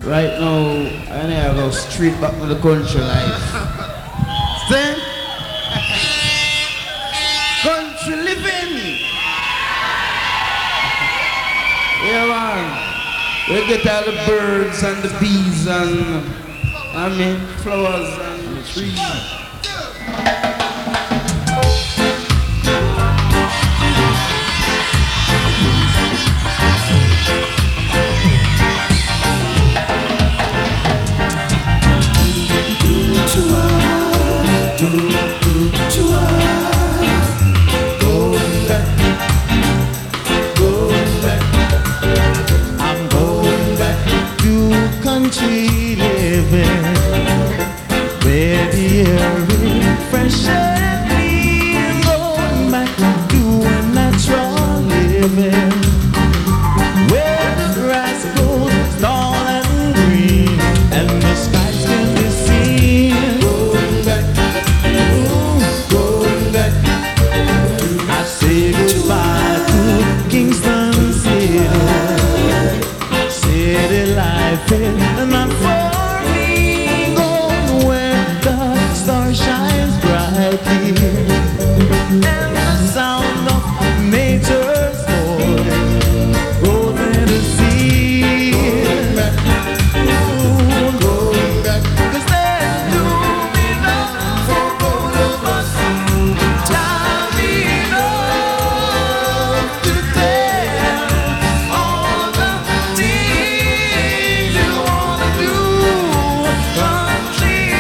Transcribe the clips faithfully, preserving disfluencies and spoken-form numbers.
Right now, I need to go straight back to the country life. Stand. Country living. Yeah, man. We get all the birds and the bees and, I mean, flowers and trees. Country living, where the air is fresh and clean, going back to natural living, where the grass grows tall and green, and the skies can be seen. Going back, ooh, going back. I say goodbye to Kingston City. City life is not for me. Going where the star shines brightly, and the sound of nature's voice goes in the sea. Ooh, going back, 'cause there's too enough for both of us. Time enough to tell all the things you wanna do. Country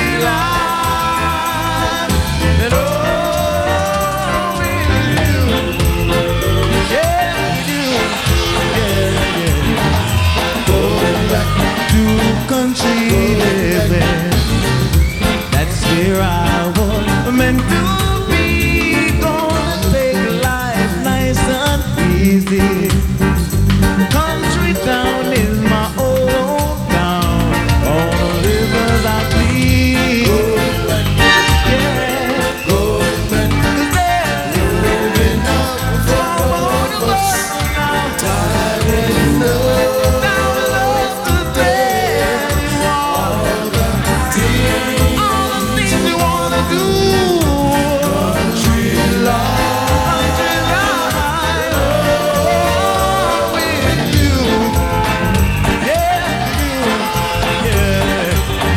life, and oh, we do. Yeah, we do. Yeah, yeah. Going back to country living, that's where I was meant to be. Gonna take life nice and easy. Country town is my old town. All the rivers I please. Yeah, 'cause there's enough for both of us now. Time enough, now enough to tell you all the things, all the things you wanna do. Country life, country life, oh, with you. Yeah, with you. Yeah.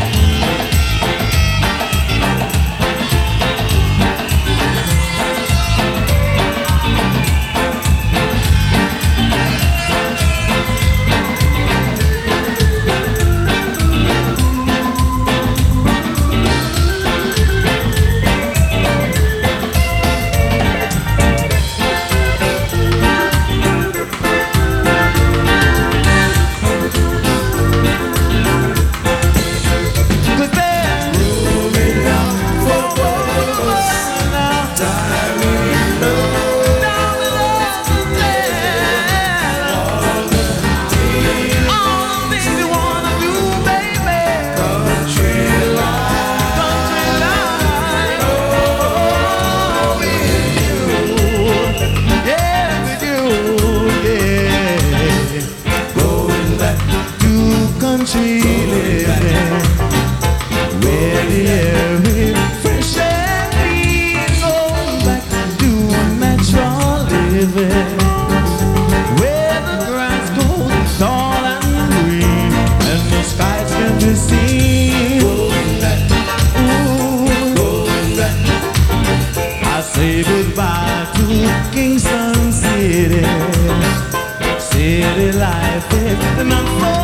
Cause there's room enough for both of us now. Time enough, now enough to tell all the things, all the things you wanna do, baby. Country life, country life, oh, with you. Yeah, with you, yeah. Going back to country living, where the air is fresh and clean. Going back to natural living, where the grass grows tall and green, and the skies can be seen. Going back, ooh, going back. I say goodbye to Kingston City. City life is not for